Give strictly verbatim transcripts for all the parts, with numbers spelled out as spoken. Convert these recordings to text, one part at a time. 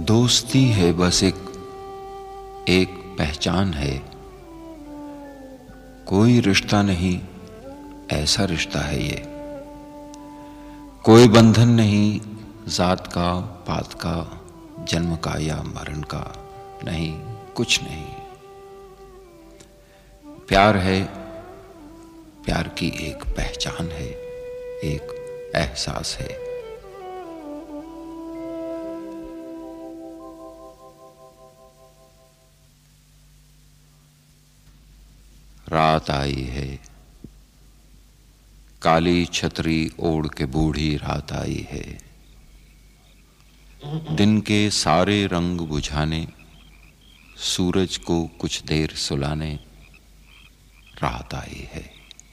दोस्ती है बस एक एक पहचान है, कोई रिश्ता नहीं ऐसा रिश्ता है ये। कोई बंधन नहीं जात का, पात का, जन्म का या मरण का, नहीं कुछ नहीं। प्यार है, प्यार की एक पहचान है, एक एहसास है। रात आई है, काली छतरी ओढ़ के बूढ़ी रात आई है। दिन के सारे रंग बुझाने, सूरज को कुछ देर सुलाने रात आई है।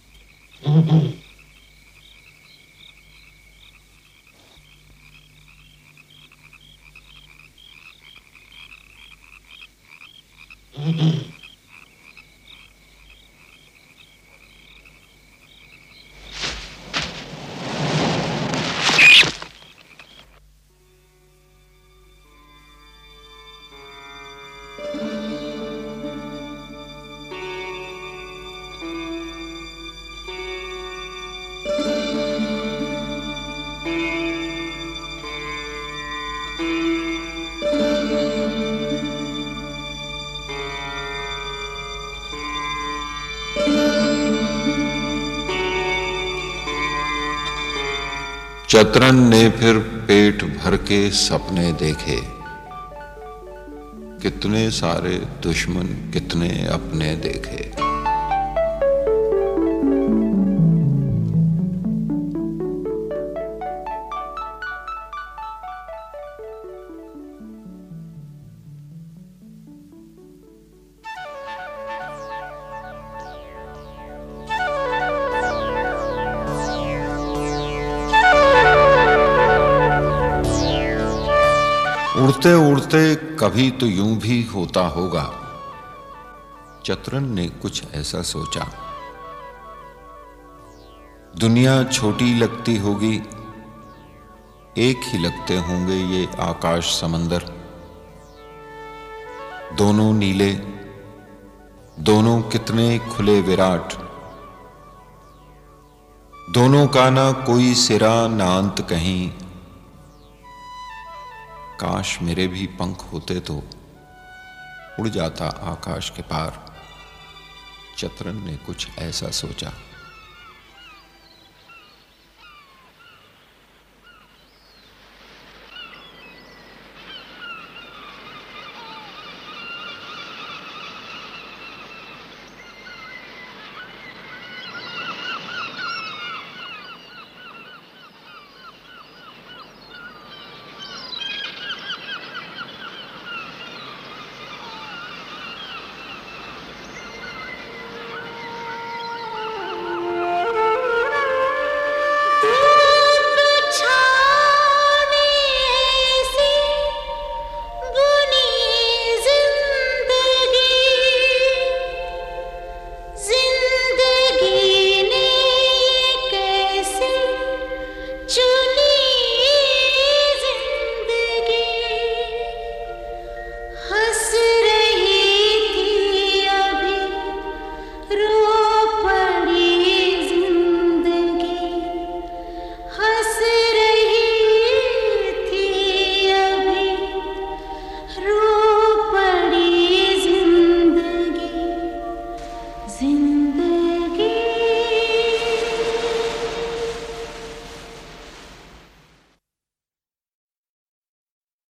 चतरन ने फिर पेट भर के सपने देखे, कितने सारे दुश्मन कितने अपने देखे। उड़ते उड़ते कभी तो यूं भी होता होगा, चतरन ने कुछ ऐसा सोचा। दुनिया छोटी लगती होगी, एक ही लगते होंगे ये आकाश समंदर। दोनों नीले, दोनों कितने खुले विराट, दोनों का ना कोई सिरा ना अंत कहीं। काश मेरे भी पंख होते तो उड़ जाता आकाश के पार, चतरन ने कुछ ऐसा सोचा।